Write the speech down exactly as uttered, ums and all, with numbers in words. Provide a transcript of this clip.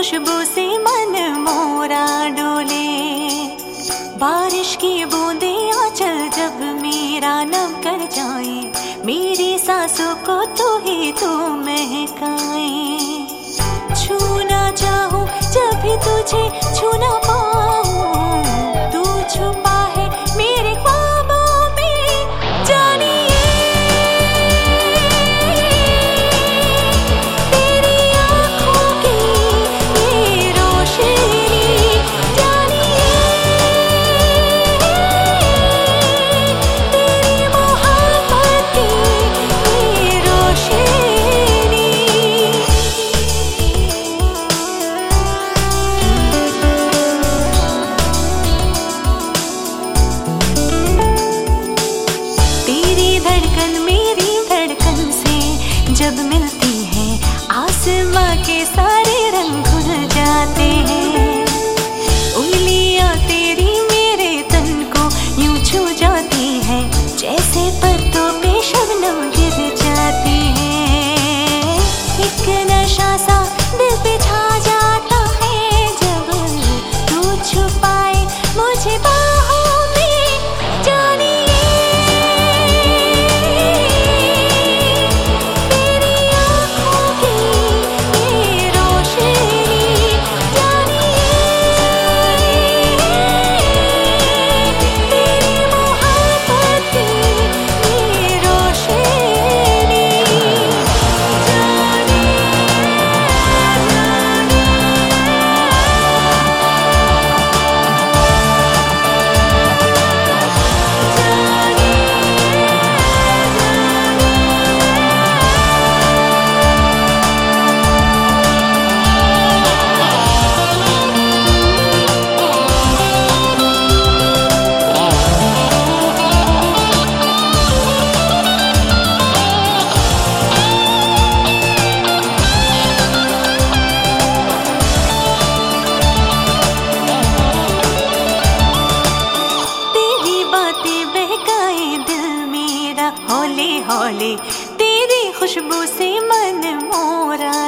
खुशबू से मन मोरा डोले। बारिश की बूंदें आंचल जब मेरा नम कर जाए, मेरी सांसों को तू ही तू महकाए। छूना चाहूं जब भी तुझे छू ना पाऊं, तू छुपा है मेरे ख्वाबों में जानिए। तेरी आँखों की ये रोशनी जानिए, तेरी मोहब्बत की ये रोशनी। तेरी धड़कन मेरी धड़कन से जब मिलती है, आसमां के सारे रंग खुल जाते हैं। उंगलियां तेरी मेरे तन को यूं छू जाती है, जैसे पत्तों पे शबनम गिर जाती है। एक नशा सा दिल पे छा जाता है, जब तू छुपाए मुझे बाहों में जानिए। तेरी आँखों की ये रोशनी जानिए, तेरी मोहब्बत की ये रोशनी जानिए। तेरी बातें बहकाए दिल मेरा हौले हौले, तेरी खुशबू से मन मोरा